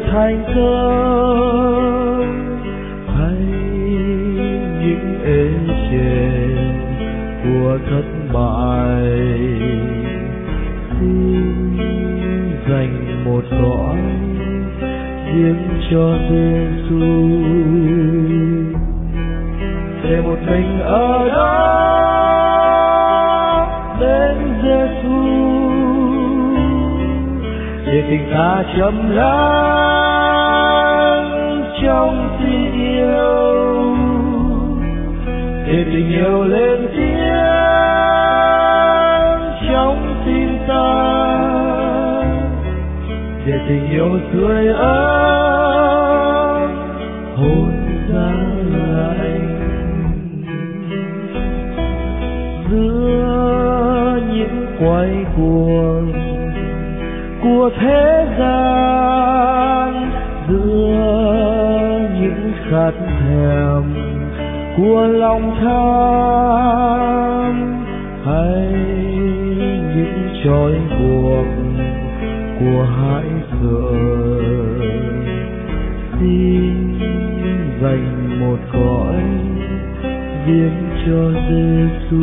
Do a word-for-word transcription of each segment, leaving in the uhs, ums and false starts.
thành cơn, hay những ê chề của thất bại. Xin dành một cõi riêng cho Giêsu, để một mình ở đó bên Giêsu, để tình ta chấm lắng trong tình yêu, để tình yêu lên tiếng trong tim ta, để tình yêu tươi ấm hôn giá lạnh. Giữa những quay cuồng của thế gian, giữa những khát thèm của lòng tham, hay những trói buộc của hãi sợ, xin dành một cõi riêng cho Giêsu,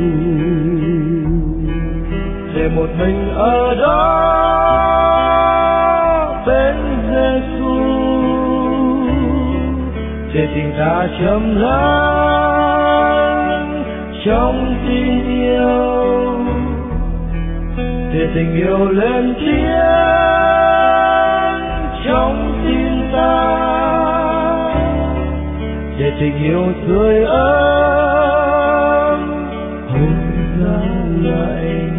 để một mình ở đó bên Giêsu, để tình ta chấm lắng trong tình yêu, để tình yêu lên tiếng trong tim ta, để tình yêu tươi ấm hôn giá lạnh.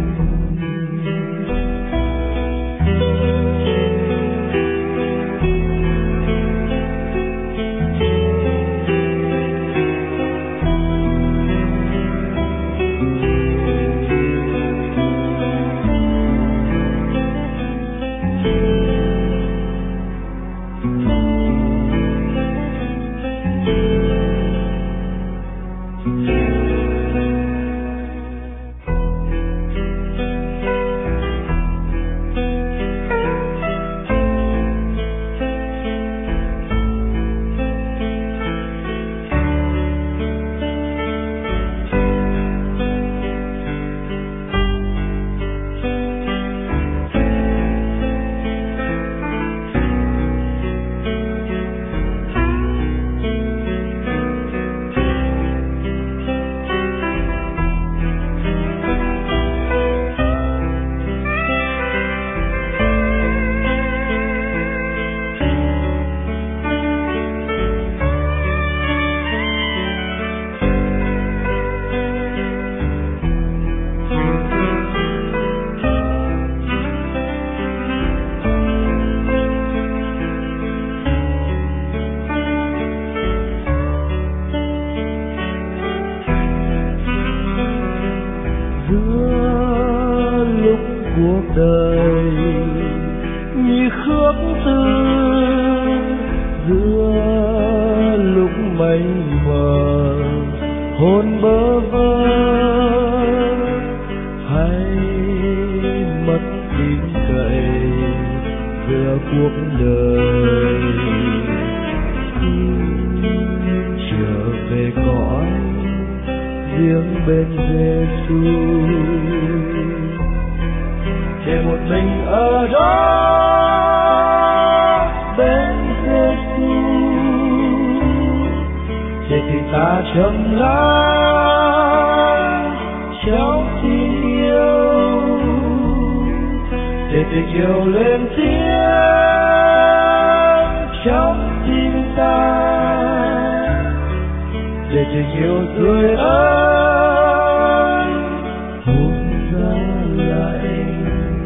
Giữa lúc cuộc đời như khước từ, giữa lúc mây mờ hồn bơ vơ, hay mất tin cậy giữa cuộc đời, trở về cõi riêng bên Giêsu, để một mình ở đó bên Giêsu, để tình ta chấm lắng trong tình yêu, để tình yêu lên tiếng trong tim ta, để tình yêu tươi ấm hôn giá lạnh.